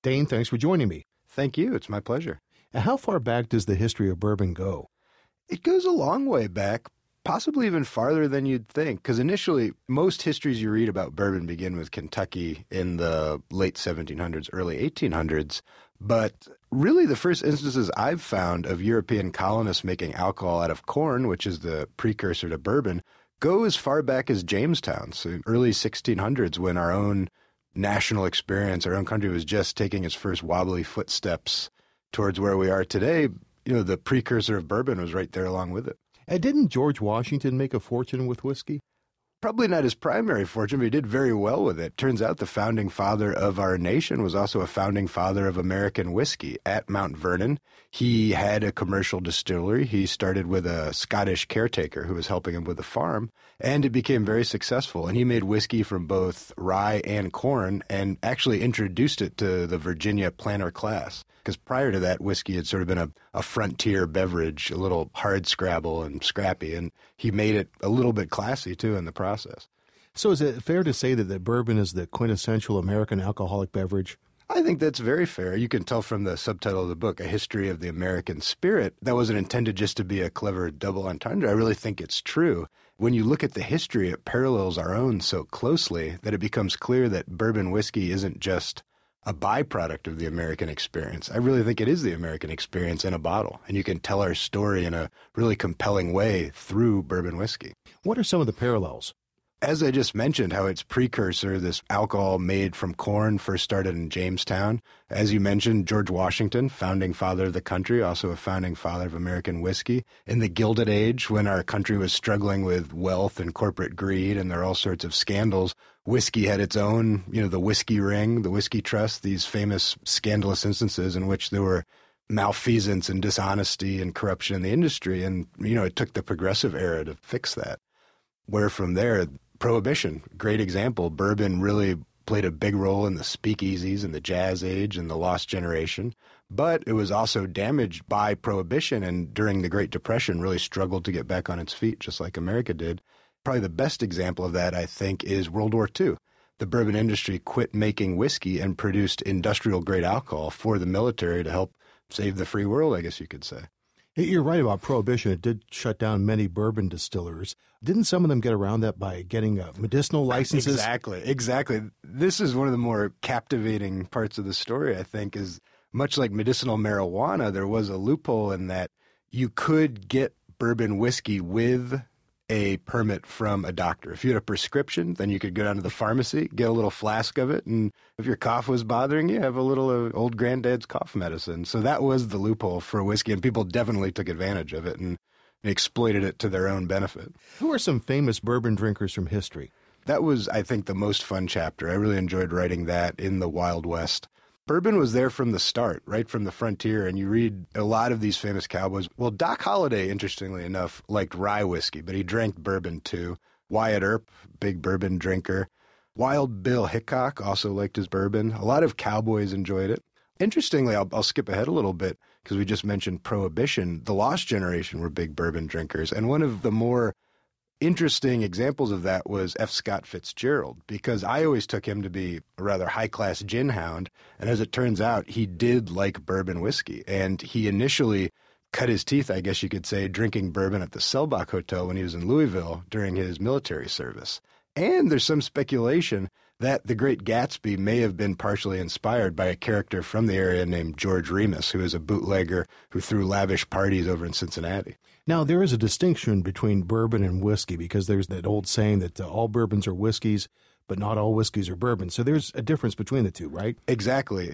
Dane, thanks for joining me. Thank you. It's my pleasure. How far back does the history of bourbon go? It goes a long way back, possibly even farther than you'd think, because initially, most histories you read about bourbon begin with Kentucky in the late 1700s, early 1800s. But really, the first instances I've found of European colonists making alcohol out of corn, which is the precursor to bourbon, go as far back as Jamestown, so early 1600s, when our own national experience, our own country was just taking its first wobbly footsteps towards where we are today. The precursor of bourbon was right there along with it. And didn't George Washington make a fortune with whiskey? Probably not his primary fortune, but he did very well with it. Turns out the founding father of our nation was also a founding father of American whiskey. At Mount Vernon, he had a commercial distillery. He started with a Scottish caretaker who was helping him with the farm, and it became very successful. And he made whiskey from both rye and corn and actually introduced it to the Virginia planter class. Because prior to that, whiskey had sort of been a frontier beverage, a little hard scrabble and scrappy, and he made it a little bit classy, too, in the process. So is it fair to say that bourbon is the quintessential American alcoholic beverage? I think that's very fair. You can tell from the subtitle of the book, A History of the American Spirit, that wasn't intended just to be a clever double entendre. I really think it's true. When you look at the history, it parallels our own so closely that it becomes clear that bourbon whiskey isn't just a byproduct of the American experience. I really think it is the American experience in a bottle, and you can tell our story in a really compelling way through bourbon whiskey. What are some of the parallels? As I just mentioned, how its precursor, this alcohol made from corn, first started in Jamestown. As you mentioned, George Washington, founding father of the country, also a founding father of American whiskey. In the Gilded Age, when our country was struggling with wealth and corporate greed, and there are all sorts of scandals, whiskey had its own, the whiskey ring, the whiskey trust, these famous scandalous instances in which there were malfeasance and dishonesty and corruption in the industry. And, it took the progressive era to fix that. Where from there, Prohibition, great example. Bourbon really played a big role in the speakeasies and the jazz age and the lost generation. But it was also damaged by Prohibition, and during the Great Depression really struggled to get back on its feet, just like America did. Probably the best example of that, I think, is World War II. The bourbon industry quit making whiskey and produced industrial-grade alcohol for the military to help save the free world, I guess you could say. You're right about Prohibition. It did shut down many bourbon distillers. Didn't some of them get around that by getting medicinal licenses? Exactly. This is one of the more captivating parts of the story, I think, is much like medicinal marijuana, there was a loophole in that you could get bourbon whiskey with a permit from a doctor. If you had a prescription, then you could go down to the pharmacy, get a little flask of it, and if your cough was bothering you, have a little old granddad's cough medicine. So that was the loophole for whiskey, and people definitely took advantage of it and exploited it to their own benefit. Who are some famous bourbon drinkers from history? That was, I think, the most fun chapter. I really enjoyed writing that in the Wild West. Bourbon was there from the start, right from the frontier, and you read a lot of these famous cowboys. Well, Doc Holliday, interestingly enough, liked rye whiskey, but he drank bourbon too. Wyatt Earp, big bourbon drinker. Wild Bill Hickok also liked his bourbon. A lot of cowboys enjoyed it. Interestingly, I'll skip ahead a little bit because we just mentioned Prohibition. The Lost Generation were big bourbon drinkers, and one of the more interesting examples of that was F. Scott Fitzgerald, because I always took him to be a rather high-class gin hound, and as it turns out, he did like bourbon whiskey, and he initially cut his teeth, I guess you could say, drinking bourbon at the Selbach Hotel when he was in Louisville during his military service. And there's some speculation that The Great Gatsby may have been partially inspired by a character from the area named George Remus, who is a bootlegger who threw lavish parties over in Cincinnati. Now, there is a distinction between bourbon and whiskey because there's that old saying that all bourbons are whiskeys, but not all whiskeys are bourbon. So there's a difference between the two, right? Exactly.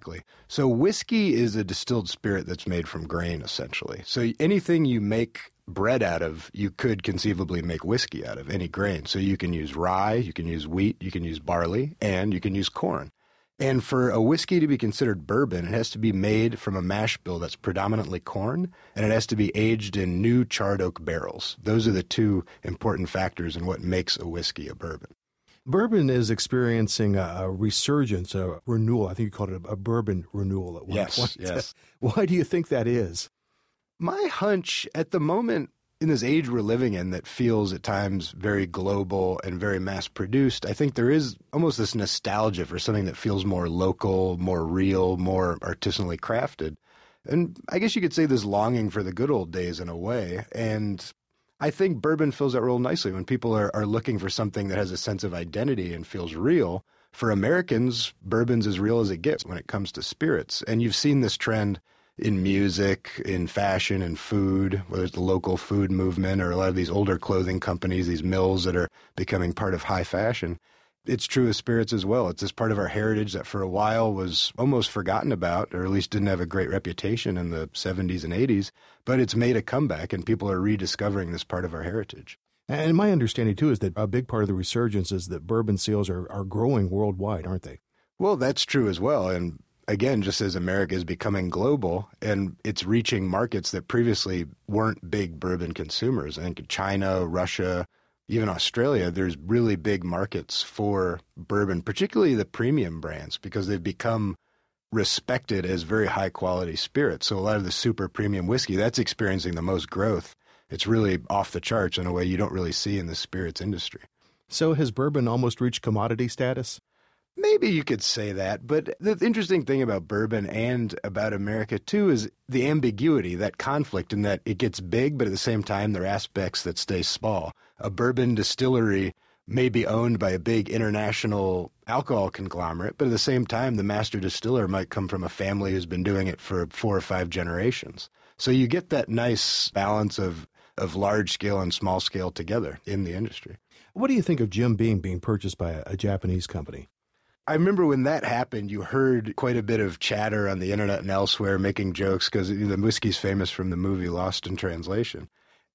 So whiskey is a distilled spirit that's made from grain, essentially. So anything you make bread out of, you could conceivably make whiskey out of, any grain. So you can use rye, you can use wheat, you can use barley, and you can use corn. And for a whiskey to be considered bourbon, it has to be made from a mash bill that's predominantly corn, and it has to be aged in new charred oak barrels. Those are the two important factors in what makes a whiskey a bourbon. Bourbon is experiencing a resurgence, a renewal. I think you called it a bourbon renewal at one point. Yes. Why do you think that is? My hunch at the moment, in this age we're living in that feels at times very global and very mass-produced, I think there is almost this nostalgia for something that feels more local, more real, more artisanally crafted. And I guess you could say this longing for the good old days in a way. And I think bourbon fills that role nicely. When people are looking for something that has a sense of identity and feels real, for Americans, bourbon's as real as it gets when it comes to spirits. And you've seen this trend in music, in fashion, in food, whether it's the local food movement or a lot of these older clothing companies, these mills that are becoming part of high fashion. It's true of spirits as well. It's this part of our heritage that for a while was almost forgotten about, or at least didn't have a great reputation in the 70s and 80s, but it's made a comeback and people are rediscovering this part of our heritage. And my understanding, too, is that a big part of the resurgence is that bourbon sales are growing worldwide, aren't they? Well, that's true as well. And again, just as America is becoming global and it's reaching markets that previously weren't big bourbon consumers. I think China, Russia, even Australia, there's really big markets for bourbon, particularly the premium brands, because they've become respected as very high quality spirits. So a lot of the super premium whiskey, that's experiencing the most growth. It's really off the charts in a way you don't really see in the spirits industry. So has bourbon almost reached commodity status? Maybe you could say that, but the interesting thing about bourbon and about America, too, is the ambiguity, that conflict in that it gets big, but at the same time, there are aspects that stay small. A bourbon distillery may be owned by a big international alcohol conglomerate, but at the same time, the master distiller might come from a family who's been doing it for 4 or 5 generations. So you get that nice balance of large scale and small scale together in the industry. What do you think of Jim Beam being purchased by a Japanese company? I remember when that happened, you heard quite a bit of chatter on the internet and elsewhere making jokes because the whiskey's famous from the movie Lost in Translation.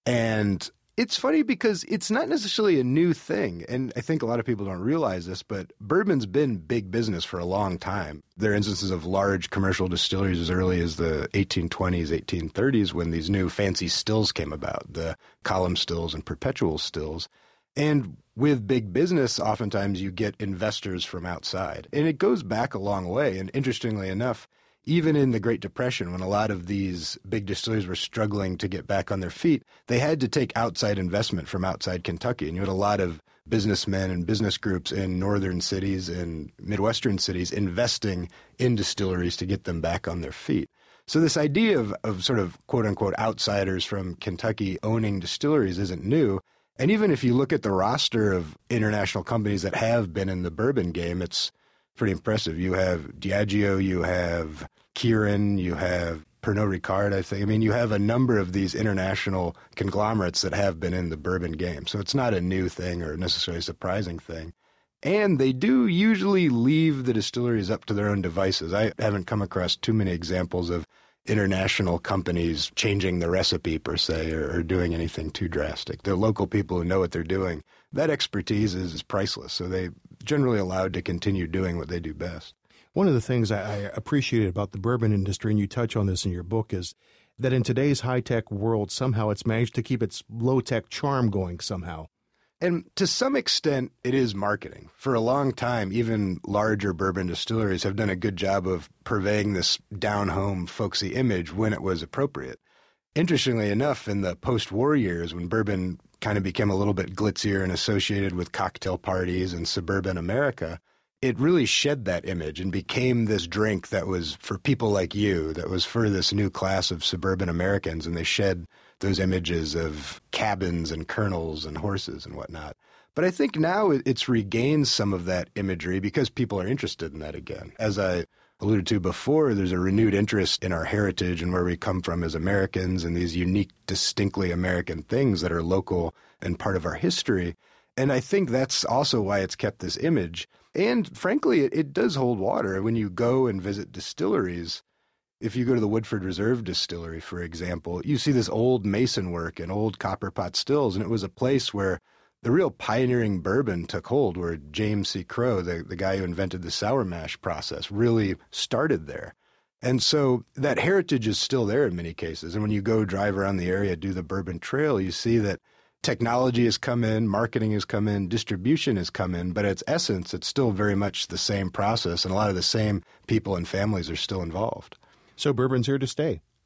And it's funny because it's not necessarily a new thing. And I think a lot of people don't realize this, but bourbon's been big business for a long time. There are instances of large commercial distilleries as early as the 1820s, 1830s when these new fancy stills came about, the column stills and perpetual stills. And with big business, oftentimes you get investors from outside. And it goes back a long way. And interestingly enough, even in the Great Depression, when a lot of these big distilleries were struggling to get back on their feet, they had to take outside investment from outside Kentucky. And you had a lot of businessmen and business groups in northern cities and Midwestern cities investing in distilleries to get them back on their feet. So this idea of sort of quote-unquote outsiders from Kentucky owning distilleries isn't new. And even if you look at the roster of international companies that have been in the bourbon game, it's pretty impressive. You have Diageo, you have Kirin, you have Pernod Ricard, I think. I mean, you have a number of these international conglomerates that have been in the bourbon game. So it's not a new thing or necessarily a surprising thing. And they do usually leave the distilleries up to their own devices. I haven't come across too many examples of international companies changing the recipe per se or doing anything too drastic. The local people who know what they're doing, that expertise is priceless. So they're generally allowed to continue doing what they do best. One of the things I appreciated about the bourbon industry, and you touch on this in your book, is that in today's high-tech world, somehow it's managed to keep its low-tech charm going somehow. And to some extent, it is marketing. For a long time, even larger bourbon distilleries have done a good job of purveying this down-home, folksy image when it was appropriate. Interestingly enough, in the post-war years, when bourbon kind of became a little bit glitzier and associated with cocktail parties and suburban America, it really shed that image and became this drink that was for people like you, that was for this new class of suburban Americans, and they shed those images of cabins and colonels and horses and whatnot. But I think now it's regained some of that imagery because people are interested in that again. As I alluded to before, there's a renewed interest in our heritage and where we come from as Americans and these unique, distinctly American things that are local and part of our history. And I think that's also why it's kept this image. And frankly, it does hold water. When you go and visit distilleries, if you go to the Woodford Reserve Distillery, for example, you see this old mason work and old copper pot stills, and it was a place where the real pioneering bourbon took hold, where James C. Crowe, the guy who invented the sour mash process, really started there. And so that heritage is still there in many cases. And when you go drive around the area, do the Bourbon Trail, you see that technology has come in, marketing has come in, distribution has come in, but at its essence, it's still very much the same process, and a lot of the same people and families are still involved. So bourbon's here to stay.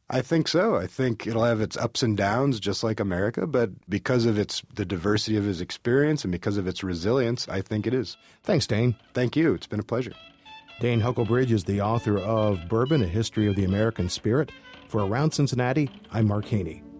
I think so. I think it'll have its ups and downs just like America, but because of the diversity of his experience and because of its resilience, I think it is. Thanks, Dane. Thank you. It's been a pleasure. Dane Huckelbridge is the author of Bourbon, A History of the American Spirit. For Around Cincinnati, I'm Mark Haney.